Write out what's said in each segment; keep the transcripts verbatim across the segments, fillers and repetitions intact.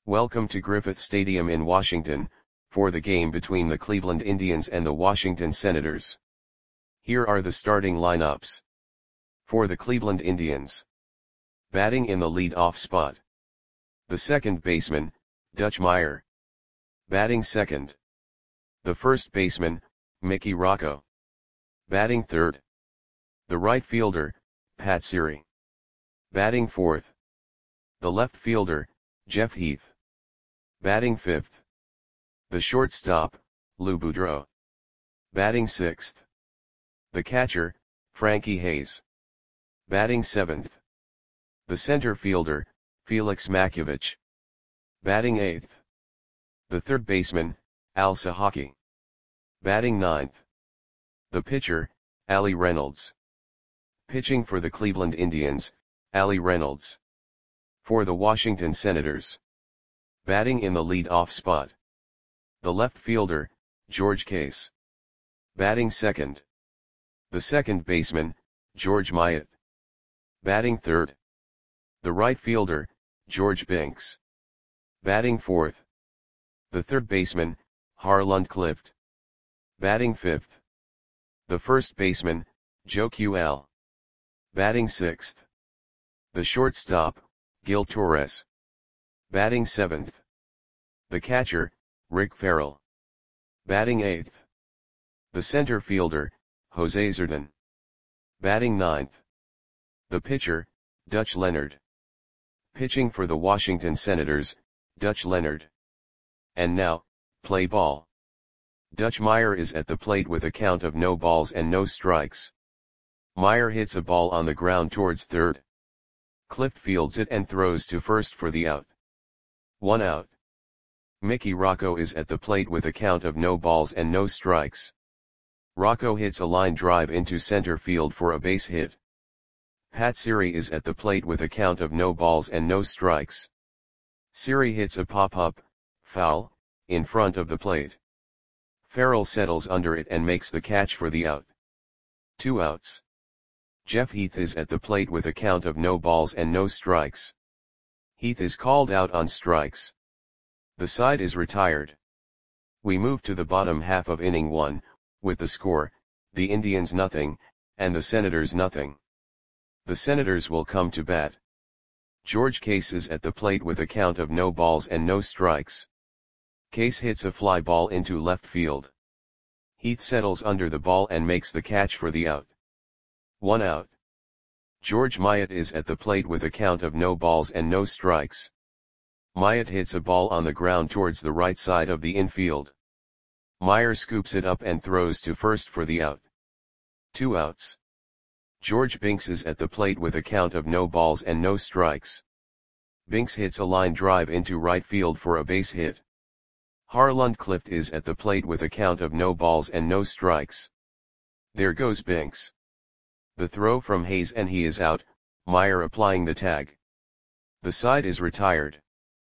Welcome to Griffith Stadium in Washington, for the game between the Cleveland Indians and the Washington Senators. Here are the starting lineups. For the Cleveland Indians. Batting in the lead-off spot. The second baseman, Dutch Meyer. Batting second. The first baseman, Mickey Rocco. Batting third. The right fielder, Pat Siri. Batting fourth. The left fielder, Jeff Heath. Batting fifth. The shortstop, Lou Boudreau. Batting sixth. The catcher, Frankie Hayes. Batting seventh. The center fielder, Felix Makiewicz. Batting eighth. The third baseman, Al Sahaki. Batting ninth. The pitcher, Ali Reynolds. Pitching for the Cleveland Indians, Ali Reynolds. For the Washington Senators. Batting in the lead-off spot. The left fielder, George Case. Batting second. The second baseman, George Myatt. Batting third. The right fielder, George Binks. Batting fourth. The third baseman, Harland Clift. Batting fifth. The first baseman, Joe Q L. Batting sixth. The shortstop, Gil Torres. Batting seventh. The catcher, Rick Farrell. Batting eighth. The center fielder, Jose Zerdan. Batting ninth. The pitcher, Dutch Leonard. Pitching for the Washington Senators, Dutch Leonard. And now, play ball. Dutch Meyer is at the plate with a count of no balls and no strikes. Meyer hits a ball on the ground towards third. Clift fields it and throws to first for the out. One out. Mickey Rocco is at the plate with a count of no balls and no strikes. Rocco hits a line drive into center field for a base hit. Pat Siri is at the plate with a count of no balls and no strikes. Siri hits a pop-up, foul, in front of the plate. Farrell settles under it and makes the catch for the out. Two outs. Jeff Heath is at the plate with a count of no balls and no strikes. Heath is called out on strikes. The side is retired. We move to the bottom half of inning one, with the score, the Indians nothing, and the Senators nothing. The Senators will come to bat. George Case is at the plate with a count of no balls and no strikes. Case hits a fly ball into left field. Heath settles under the ball and makes the catch for the out. One out. George Myatt is at the plate with a count of no balls and no strikes. Myatt hits a ball on the ground towards the right side of the infield. Meyer scoops it up and throws to first for the out. Two outs. George Binks is at the plate with a count of no balls and no strikes. Binks hits a line drive into right field for a base hit. Harland Clift is at the plate with a count of no balls and no strikes. There goes Binks. The throw from Hayes and he is out, Meyer applying the tag. The side is retired.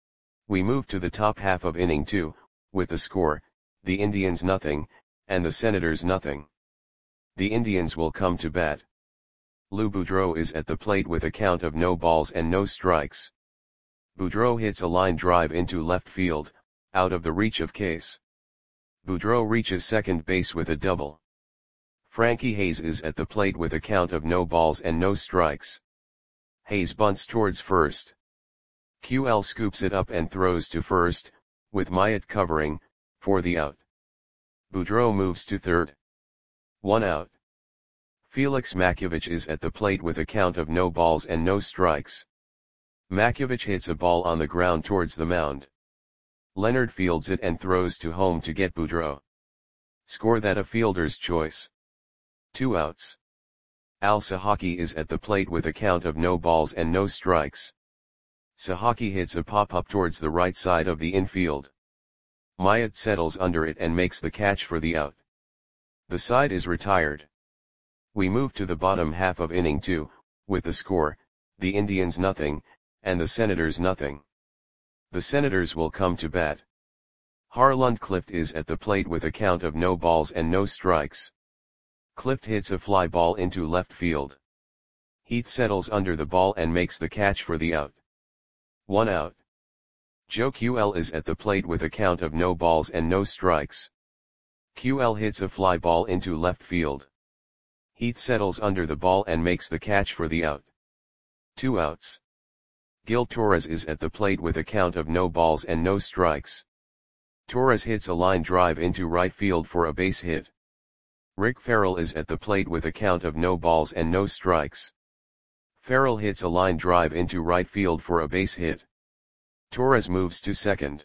We move to the top half of inning two, with the score, the Indians nothing, and the Senators nothing. The Indians will come to bat. Lou Boudreau is at the plate with a count of no balls and no strikes. Boudreau hits a line drive into left field, out of the reach of Case. Boudreau reaches second base with a double. Frankie Hayes is at the plate with a count of no balls and no strikes. Hayes bunts towards first. Q L scoops it up and throws to first, with Myatt covering, for the out. Boudreau moves to third. One out. Felix Makiewicz is at the plate with a count of no balls and no strikes. Makiewicz hits a ball on the ground towards the mound. Leonard fields it and throws to home to get Boudreau. Score that a fielder's choice. Two outs. Al Sahaki is at the plate with a count of no balls and no strikes. Sahaki hits a pop-up towards the right side of the infield. Myatt settles under it and makes the catch for the out. The side is retired. We move to the bottom half of inning two, with the score, the Indians nothing, and the Senators nothing. The Senators will come to bat. Harland Clift is at the plate with a count of no balls and no strikes. Clift hits a fly ball into left field. Heath settles under the ball and makes the catch for the out. One out. Joe Q L is at the plate with a count of no balls and no strikes. Q L hits a fly ball into left field. Heath settles under the ball and makes the catch for the out. Two outs. Gil Torres is at the plate with a count of no balls and no strikes. Torres hits a line drive into right field for a base hit. Rick Farrell is at the plate with a count of no balls and no strikes. Farrell hits a line drive into right field for a base hit. Torres moves to second.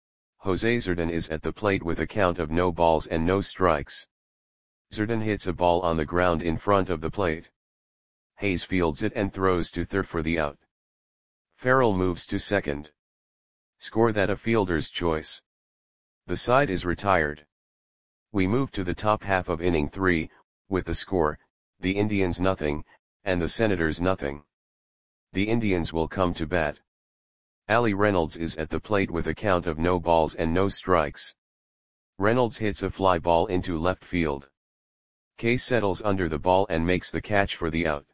Jose Zerdan is at the plate with a count of no balls and no strikes. Zerdan hits a ball on the ground in front of the plate. Hayes fields it and throws to third for the out. Farrell moves to second. Score that a fielder's choice. The side is retired. We move to the top half of inning three, with the score, the Indians nothing, and the Senators nothing. The Indians will come to bat. Ali Reynolds is at the plate with a count of no balls and no strikes. Reynolds hits a fly ball into left field. Case settles under the ball and makes the catch for the out.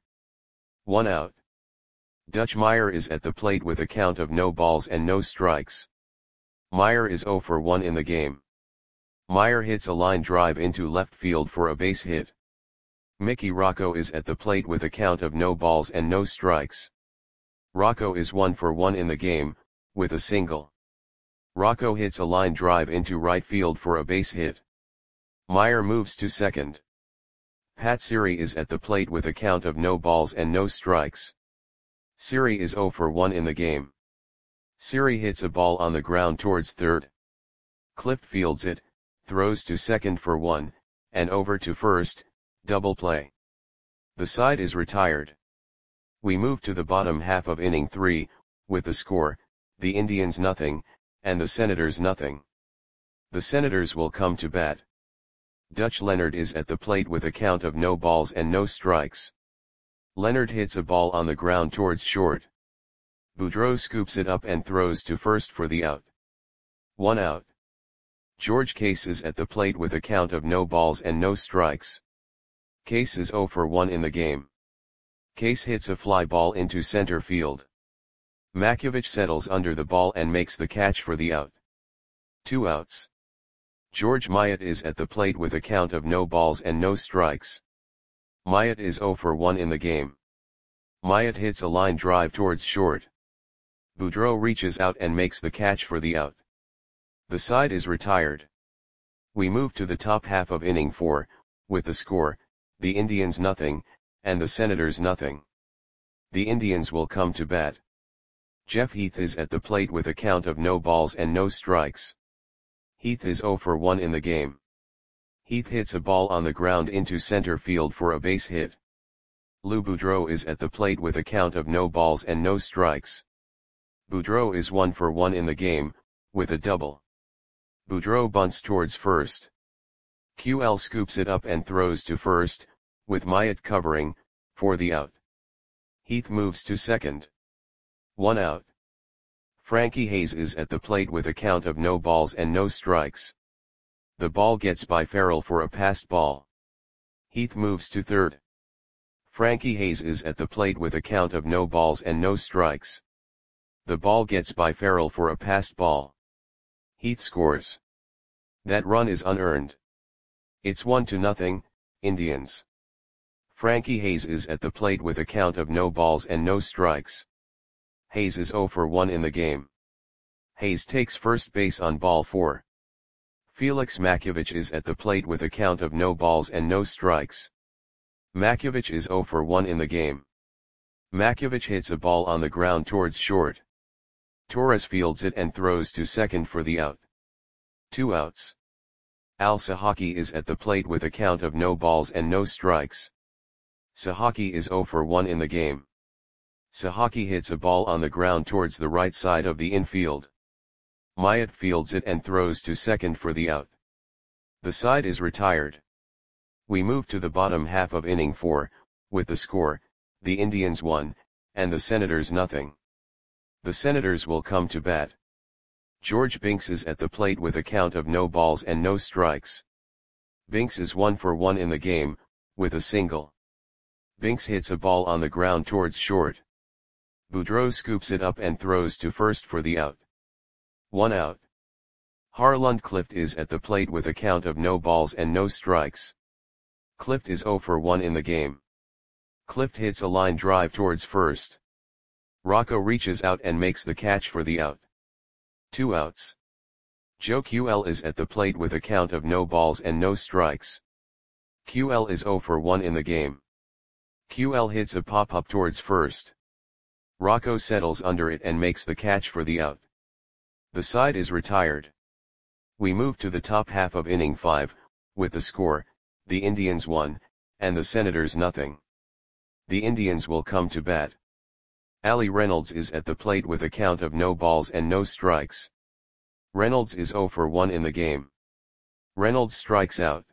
One out. Dutch Meyer is at the plate with a count of no balls and no strikes. Meyer is zero for one in the game. Meyer hits a line drive into left field for a base hit. Mickey Rocco is at the plate with a count of no balls and no strikes. Rocco is one for one in the game, with a single. Rocco hits a line drive into right field for a base hit. Meyer moves to second. Pat Siri is at the plate with a count of no balls and no strikes. Siri is zero for one in the game. Siri hits a ball on the ground towards third. Clift fields it, throws to second for one, and over to first, double play. The side is retired. We move to the bottom half of inning three, with the score, the Indians nothing, and the Senators nothing. The Senators will come to bat. Dutch Leonard is at the plate with a count of no balls and no strikes. Leonard hits a ball on the ground towards short. Boudreau scoops it up and throws to first for the out. One out. George Case is at the plate with a count of no balls and no strikes. Case is zero for one in the game. Case hits a fly ball into center field. Makiewicz settles under the ball and makes the catch for the out. Two outs. George Myatt is at the plate with a count of no balls and no strikes. Myatt is zero for one in the game. Myatt hits a line drive towards short. Boudreau reaches out and makes the catch for the out. The side is retired. We move to the top half of inning four, with the score, the Indians nothing, and the Senators nothing. The Indians will come to bat. Jeff Heath is at the plate with a count of no balls and no strikes. Heath is zero for one in the game. Heath hits a ball on the ground into center field for a base hit. Lou Boudreau is at the plate with a count of no balls and no strikes. Boudreau is one for one in the game, with a double. Boudreau bunts towards first. Q L scoops it up and throws to first, with Myatt covering, for the out. Heath moves to second. One out. Frankie Hayes is at the plate with a count of no balls and no strikes. The ball gets by Farrell for a passed ball. Heath moves to third. Frankie Hayes is at the plate with a count of no balls and no strikes. The ball gets by Farrell for a passed ball. Heath scores. That run is unearned. It's one to nothing, Indians. Frankie Hayes is at the plate with a count of no balls and no strikes. Hayes is zero for one in the game. Hayes takes first base on ball four. Felix Makiewicz is at the plate with a count of no balls and no strikes. Makiewicz is zero for one in the game. Makiewicz hits a ball on the ground towards short. Torres fields it and throws to second for the out. Two outs. Al Sahaki is at the plate with a count of no balls and no strikes. Sahaki is zero for one in the game. Sahaki hits a ball on the ground towards the right side of the infield. Myatt fields it and throws to second for the out. The side is retired. We move to the bottom half of inning four, with the score, the Indians one, and the Senators nothing. The Senators will come to bat. George Binks is at the plate with a count of no balls and no strikes. Binks is one for one in the game, with a single. Binks hits a ball on the ground towards short. Boudreau scoops it up and throws to first for the out. one out. Harlund Clift is at the plate with a count of no balls and no strikes. Clift is zero for one in the game. Clift hits a line drive towards first. Rocco reaches out and makes the catch for the out. Two outs. Joe Q L is at the plate with a count of no balls and no strikes. Q L is zero for one in the game. Q L hits a pop-up towards first. Rocco settles under it and makes the catch for the out. The side is retired. We move to the top half of inning five, with the score, the Indians one, and the Senators nothing. The Indians will come to bat. Ali Reynolds is at the plate with a count of no balls and no strikes. Reynolds is zero for one in the game. Reynolds strikes out.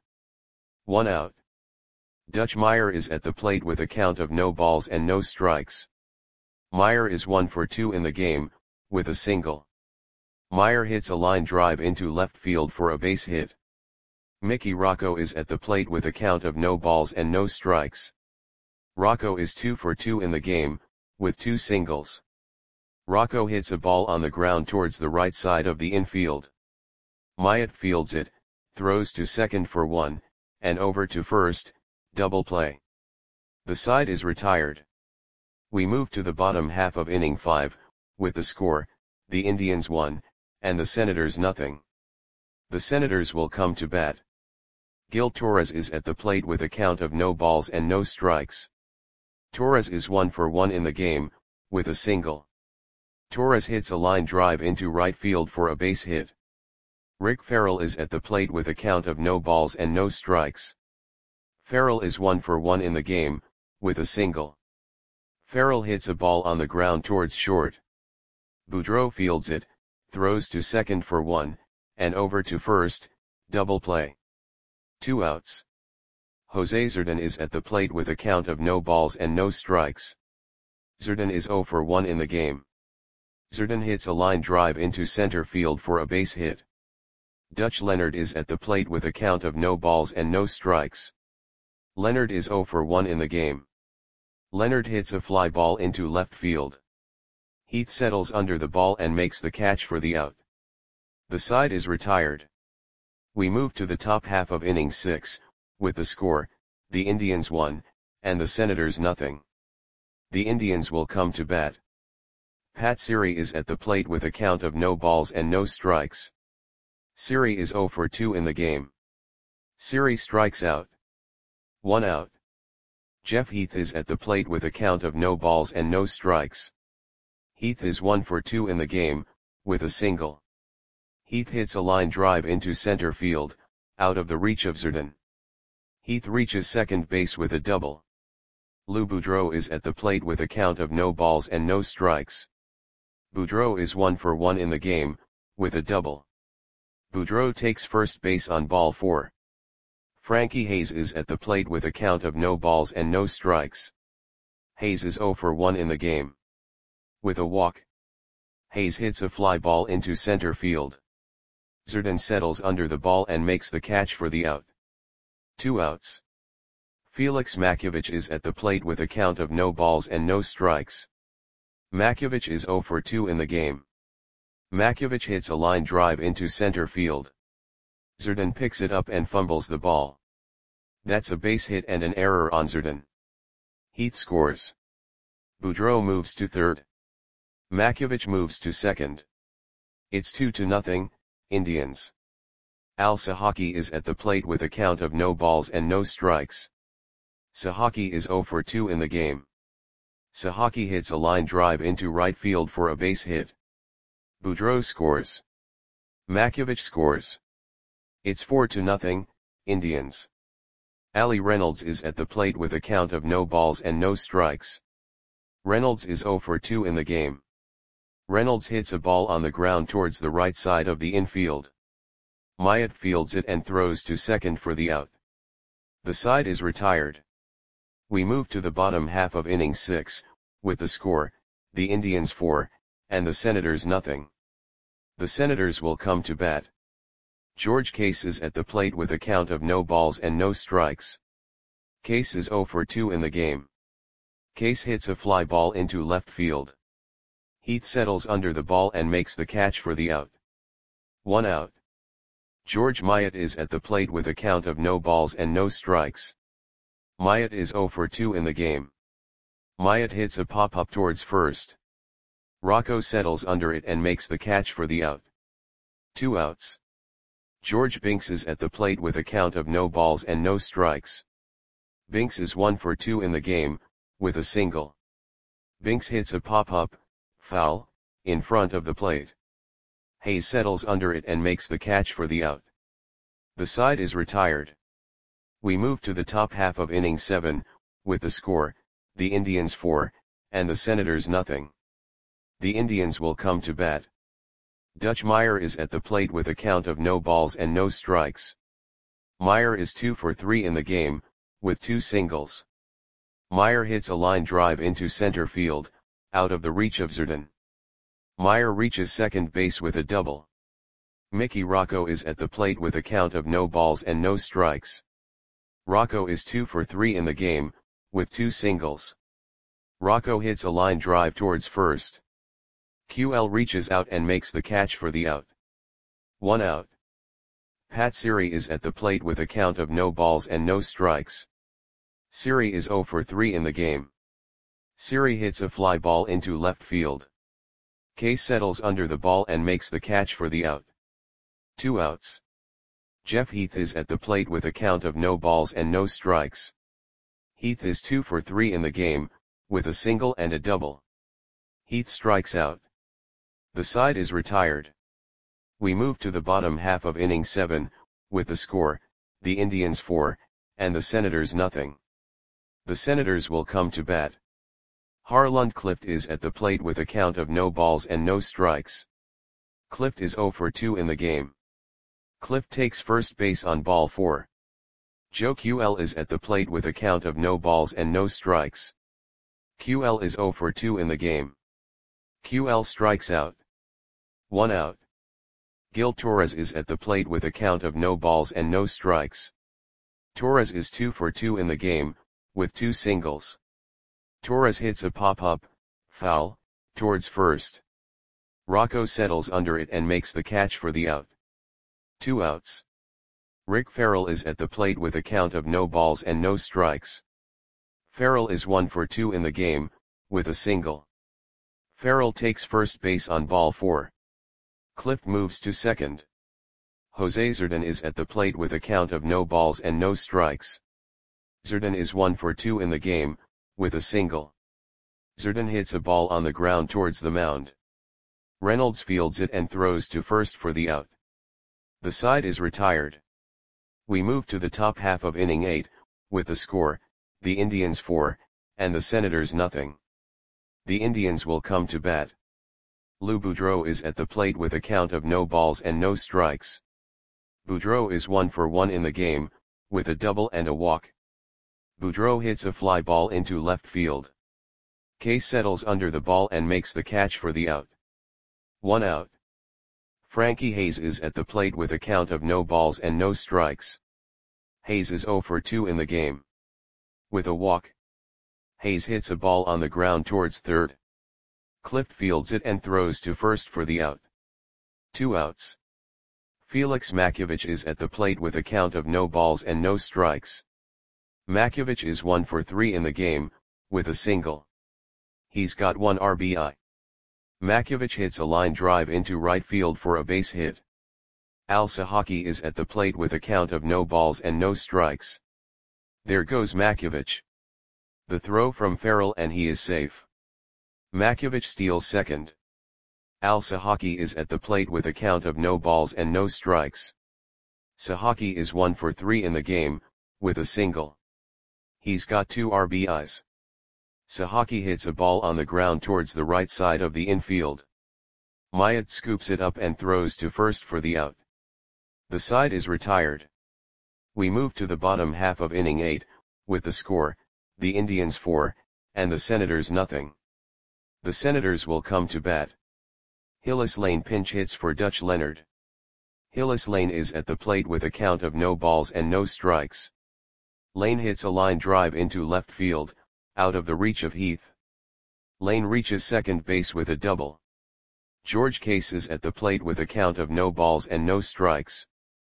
One out. Dutch Meyer is at the plate with a count of no balls and no strikes. Meyer is one for two in the game, with a single. Meyer hits a line drive into left field for a base hit. Mickey Rocco is at the plate with a count of no balls and no strikes. Rocco is two for two in the game, with two singles. Rocco hits a ball on the ground towards the right side of the infield. Myatt fields it, throws to second for one, and over to first, double play. The side is retired. We move to the bottom half of inning five, with the score, the Indians one, and the Senators nothing. The Senators will come to bat. Gil Torres is at the plate with a count of no balls and no strikes. Torres is one for one in the game, with a single. Torres hits a line drive into right field for a base hit. Rick Farrell is at the plate with a count of no balls and no strikes. Farrell is one for one in the game, with a single. Farrell hits a ball on the ground towards short. Boudreau fields it, throws to second for one, and over to first, double play. Two outs. Jose Zerdan is at the plate with a count of no balls and no strikes. Zerdan is zero for one in the game. Zerdan hits a line drive into center field for a base hit. Dutch Leonard is at the plate with a count of no balls and no strikes. Leonard is zero for one in the game. Leonard hits a fly ball into left field. Heath settles under the ball and makes the catch for the out. The side is retired. We move to the top half of inning six, with the score, the Indians one, and the Senators nothing. The Indians will come to bat. Pat Siri is at the plate with a count of no balls and no strikes. Siri is zero for two in the game. Siri strikes out. One out. Jeff Heath is at the plate with a count of no balls and no strikes. Heath is one for two in the game, with a single. Heath hits a line drive into center field, out of the reach of Zerdan. Heath reaches second base with a double. Lou Boudreau is at the plate with a count of no balls and no strikes. Boudreau is one for one in the game, with a double. Boudreau takes first base on ball four. Frankie Hayes is at the plate with a count of no balls and no strikes. Hayes is zero for one in the game. With a walk. Hayes hits a fly ball into center field. Zerdan settles under the ball and makes the catch for the out. Two outs. Felix Makiewicz is at the plate with a count of no balls and no strikes. Makiewicz is zero for two in the game. Makiewicz hits a line drive into center field. Zerdan picks it up and fumbles the ball. That's a base hit and an error on Zerdan. Heath scores. Boudreau moves to third. Makiewicz moves to second. It's two to nothing, Indians. Al Sahaki is at the plate with a count of no balls and no strikes. Sahaki is zero for two in the game. Sahaki hits a line drive into right field for a base hit. Boudreau scores. Makiewicz scores. It's four to nothing, Indians. Ali Reynolds is at the plate with a count of no balls and no strikes. Reynolds is zero for two in the game. Reynolds hits a ball on the ground towards the right side of the infield. Myatt fields it and throws to second for the out. The side is retired. We move to the bottom half of inning six, with the score, the Indians four, and the Senators nothing. The Senators will come to bat. George Case is at the plate with a count of no balls and no strikes. Case is zero for two in the game. Case hits a fly ball into left field. Heath settles under the ball and makes the catch for the out. One out. George Myatt is at the plate with a count of no balls and no strikes. Myatt is zero for two in the game. Myatt hits a pop-up towards first. Rocco settles under it and makes the catch for the out. Two outs. George Binks is at the plate with a count of no balls and no strikes. Binks is one for two in the game, with a single. Binks hits a pop-up, foul, in front of the plate. Hayes settles under it and makes the catch for the out. The side is retired. We move to the top half of inning seven, with the score, the Indians four, and the Senators nothing. The Indians will come to bat. Dutch Meyer is at the plate with a count of no balls and no strikes. Meyer is two for three in the game, with two singles. Meyer hits a line drive into center field, out of the reach of Zerden. Meyer reaches second base with a double. Mickey Rocco is at the plate with a count of no balls and no strikes. Rocco is two for three in the game, with two singles. Rocco hits a line drive towards first. Q L reaches out and makes the catch for the out. One out. Pat Siri is at the plate with a count of no balls and no strikes. Siri is zero for three in the game. Siri hits a fly ball into left field. Case settles under the ball and makes the catch for the out. Two outs. Jeff Heath is at the plate with a count of no balls and no strikes. Heath is two for three in the game, with a single and a double. Heath strikes out. The side is retired. We move to the bottom half of inning seven, with the score, the Indians four, and the Senators nothing. The Senators will come to bat. Harland Clift is at the plate with a count of no balls and no strikes. Clift is zero for two in the game. Clift takes first base on ball four. Joe Q L is at the plate with a count of no balls and no strikes. Q L is zero for two in the game. Q L strikes out. One out. Gil Torres is at the plate with a count of no balls and no strikes. Torres is two for two in the game, with two singles. Torres hits a pop-up, foul, towards first. Rocco settles under it and makes the catch for the out. Two outs. Rick Farrell is at the plate with a count of no balls and no strikes. Farrell is one for two in the game, with a single. Farrell takes first base on ball four. Clift moves to second. Jose Zerden is at the plate with a count of no balls and no strikes. Zerden is one for two in the game, with a single. Zerden hits a ball on the ground towards the mound. Reynolds fields it and throws to first for the out. The side is retired. We move to the top half of inning eight, with the score, the Indians four, and the Senators nothing. The Indians will come to bat. Lou Boudreau is at the plate with a count of no balls and no strikes. Boudreau is one for one in the game, with a double and a walk. Boudreau hits a fly ball into left field. Case settles under the ball and makes the catch for the out. One out. Frankie Hayes is at the plate with a count of no balls and no strikes. Hayes is zero for two in the game. With a walk. Hayes hits a ball on the ground towards third. Clift fields it and throws to first for the out. Two outs. Felix Makiewicz is at the plate with a count of no balls and no strikes. Makiewicz is one for three in the game, with a single. He's got one R B I. Makiewicz hits a line drive into right field for a base hit. Al Sahaki is at the plate with a count of no balls and no strikes. There goes Makiewicz. The throw from Farrell and he is safe. Makiewicz steals second. Al Sahaki is at the plate with a count of no balls and no strikes. Sahaki is one for three in the game, with a single. He's got two R B Is. Sahaki hits a ball on the ground towards the right side of the infield. Myatt scoops it up and throws to first for the out. The side is retired. We move to the bottom half of inning eight, with the score, the Indians four, and the Senators nothing. The Senators will come to bat. Hillis Lane pinch hits for Dutch Leonard. Hillis Lane is at the plate with a count of no balls and no strikes. Lane hits a line drive into left field, out of the reach of Heath. Lane reaches second base with a double. George Case is at the plate with a count of no balls and no strikes.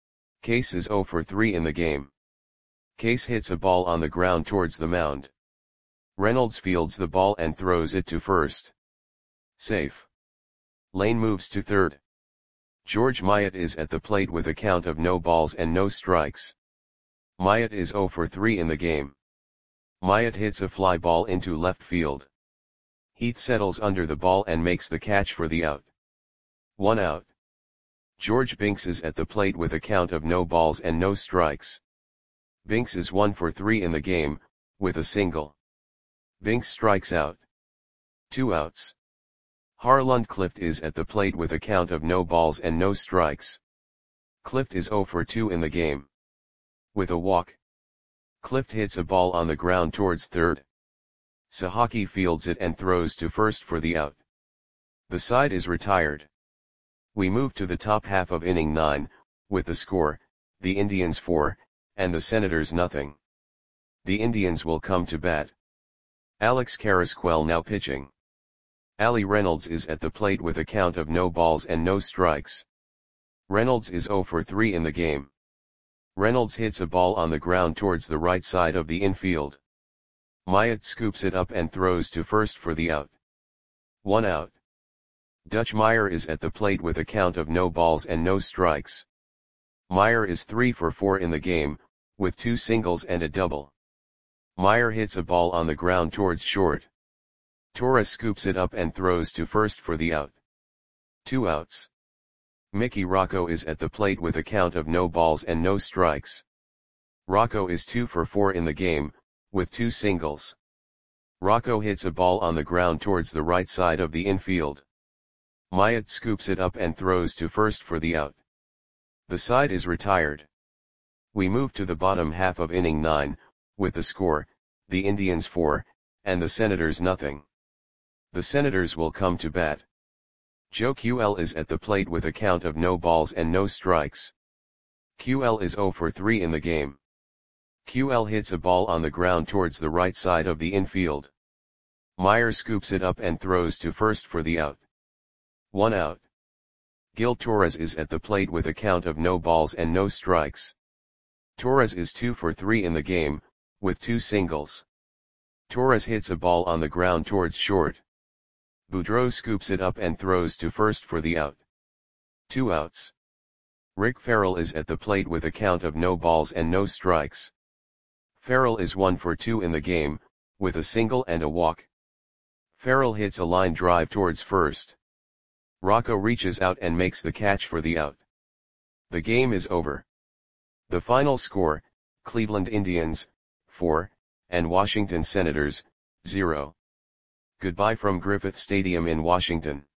Case is zero for three in the game. Case hits a ball on the ground towards the mound. Reynolds fields the ball and throws it to first. Safe. Lane moves to third. George Myatt is at the plate with a count of no balls and no strikes. Myatt is zero for three in the game. Myatt hits a fly ball into left field. Heath settles under the ball and makes the catch for the out. One out. George Binks is at the plate with a count of no balls and no strikes. Binks is one for three in the game, with a single. Binks strikes out. Two outs. Harlund Clift is at the plate with a count of no balls and no strikes. Clift is zero for two in the game. With a walk. Clift hits a ball on the ground towards third. Sahaki fields it and throws to first for the out. The side is retired. We move to the top half of inning nine, with the score, the Indians four, and the Senators nothing. The Indians will come to bat. Alex Carrasquel now pitching. Ali Reynolds is at the plate with a count of no balls and no strikes. Reynolds is zero for three in the game. Reynolds hits a ball on the ground towards the right side of the infield. Myatt scoops it up and throws to first for the out. One out. Dutch Meyer is at the plate with a count of no balls and no strikes. Meyer is three for four in the game, with two singles and a double. Meyer hits a ball on the ground towards short. Torres scoops it up and throws to first for the out. Two outs. Mickey Rocco is at the plate with a count of no balls and no strikes. Rocco is two for four in the game, with two singles. Rocco hits a ball on the ground towards the right side of the infield. Myatt scoops it up and throws to first for the out. The side is retired. We move to the bottom half of inning nine, with the score, the Indians four, and the Senators nothing. The Senators will come to bat. Joe Q L is at the plate with a count of no balls and no strikes. Q L is zero for three in the game. Q L hits a ball on the ground towards the right side of the infield. Meyer scoops it up and throws to first for the out. One out. Gil Torres is at the plate with a count of no balls and no strikes. Torres is two for three in the game, with two singles. Torres hits a ball on the ground towards short. Boudreau scoops it up and throws to first for the out. Two outs. Rick Farrell is at the plate with a count of no balls and no strikes. Farrell is one for two in the game, with a single and a walk. Farrell hits a line drive towards first. Rocco reaches out and makes the catch for the out. The game is over. The final score, Cleveland Indians, four, and Washington Senators, zero. Goodbye from Griffith Stadium in Washington.